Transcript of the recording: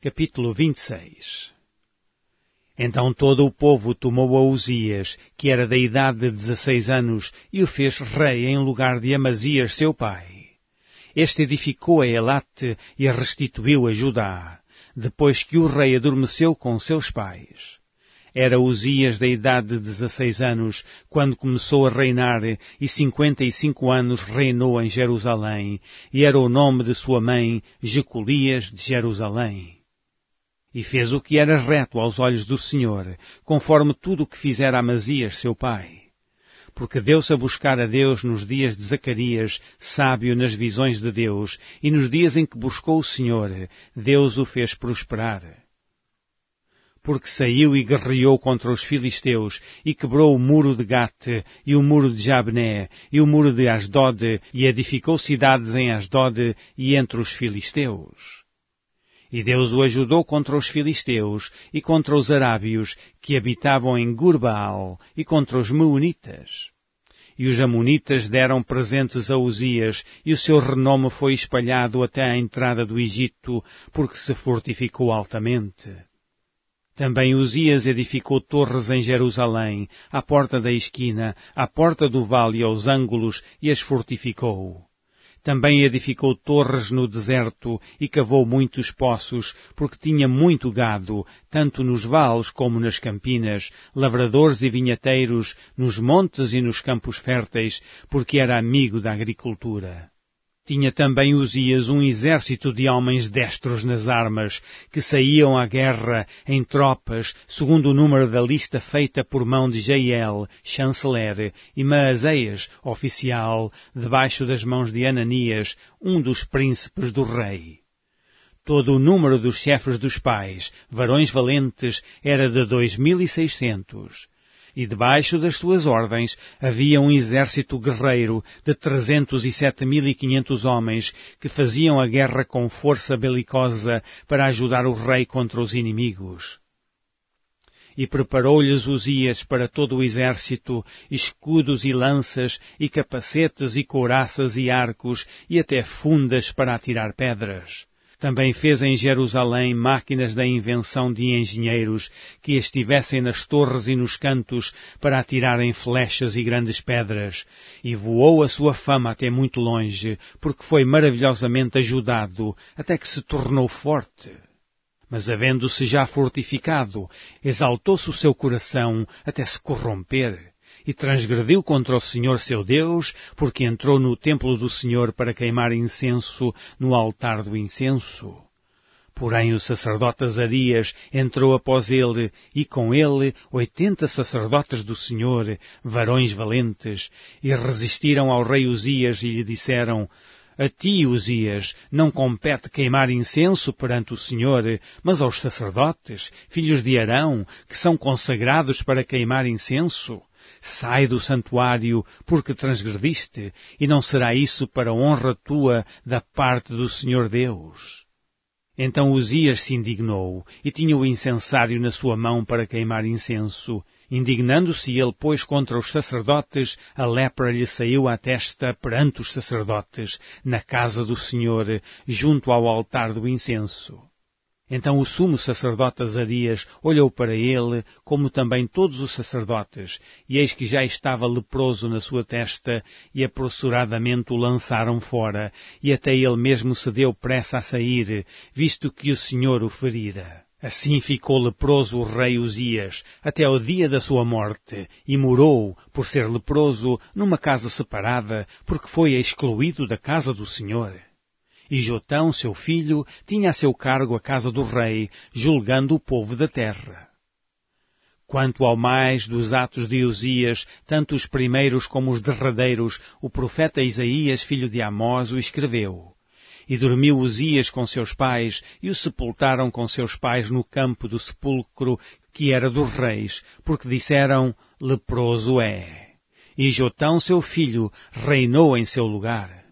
Capítulo 26. Então todo o povo tomou a Uzias, que era da idade de 16 anos, e o fez rei em lugar de Amazias, seu pai. Este edificou a Elate e a restituiu a Judá, depois que o rei adormeceu com seus pais. Era Uzias da idade de 16 anos, quando começou a reinar, e 55 anos reinou em Jerusalém, e era o nome de sua mãe, Jecolias de Jerusalém. E fez o que era reto aos olhos do Senhor, conforme tudo o que fizera Amazias, seu pai. Porque deu-se a buscar a Deus nos dias de Zacarias, sábio nas visões de Deus, e nos dias em que buscou o Senhor, Deus o fez prosperar. Porque saiu e guerreou contra os filisteus, e quebrou o muro de Gate, e o muro de Jabné, e o muro de Asdod, e edificou cidades em Asdod e entre os filisteus. E Deus o ajudou contra os filisteus e contra os arábios que habitavam em Gurbaal e contra os meunitas. E os amonitas deram presentes a Uzias e o seu renome foi espalhado até à entrada do Egito, porque se fortificou altamente. Também Uzias edificou torres em Jerusalém, à porta da esquina, à porta do vale e aos ângulos, e as fortificou. Também edificou torres no deserto e cavou muitos poços, porque tinha muito gado, tanto nos vales como nas campinas, lavradores e vinhateiros, nos montes e nos campos férteis, porque era amigo da agricultura. Tinha também Uzias um exército de homens destros nas armas, que saíam à guerra em tropas, segundo o número da lista feita por mão de Jeiel, chanceler, e Maazéias, oficial, debaixo das mãos de Ananias, um dos príncipes do rei. Todo o número dos chefes dos pais, varões valentes, era de 2.600. E debaixo das suas ordens havia um exército guerreiro de 307.500 homens que faziam a guerra com força belicosa para ajudar o rei contra os inimigos. E preparou-lhes Uzias para todo o exército escudos e lanças e capacetes e couraças e arcos e até fundas para atirar pedras. Também fez em Jerusalém máquinas da invenção de engenheiros que estivessem nas torres e nos cantos para atirarem flechas e grandes pedras, e voou a sua fama até muito longe, porque foi maravilhosamente ajudado, até que se tornou forte. Mas havendo-se já fortificado, exaltou-se o seu coração até se corromper, e transgrediu contra o Senhor seu Deus, porque entrou no templo do Senhor para queimar incenso no altar do incenso. Porém o sacerdote Azarias entrou após ele, e com ele 80 sacerdotes do Senhor, varões valentes, e resistiram ao rei Uzias e lhe disseram: A ti, Uzias, não compete queimar incenso perante o Senhor, mas aos sacerdotes, filhos de Arão, que são consagrados para queimar incenso. Sai do santuário, porque transgrediste, e não será isso para honra tua da parte do Senhor Deus. Então Uzias se indignou, e tinha o incensário na sua mão para queimar incenso. Indignando-se ele, pois, contra os sacerdotes, a lepra lhe saiu à testa perante os sacerdotes, na casa do Senhor, junto ao altar do incenso. Então o sumo sacerdote Azarias olhou para ele, como também todos os sacerdotes, e eis que já estava leproso na sua testa, e apressuradamente o lançaram fora, e até ele mesmo se deu pressa a sair, visto que o Senhor o ferira. Assim ficou leproso o rei Uzias, até ao dia da sua morte, e morou, por ser leproso, numa casa separada, porque foi excluído da casa do Senhor. E Jotão, seu filho, tinha a seu cargo a casa do rei, julgando o povo da terra. Quanto ao mais dos atos de Uzias, tanto os primeiros como os derradeiros, o profeta Isaías, filho de Amós, o escreveu. E dormiu Uzias com seus pais, e o sepultaram com seus pais no campo do sepulcro, que era dos reis, porque disseram: leproso é. E Jotão, seu filho, reinou em seu lugar.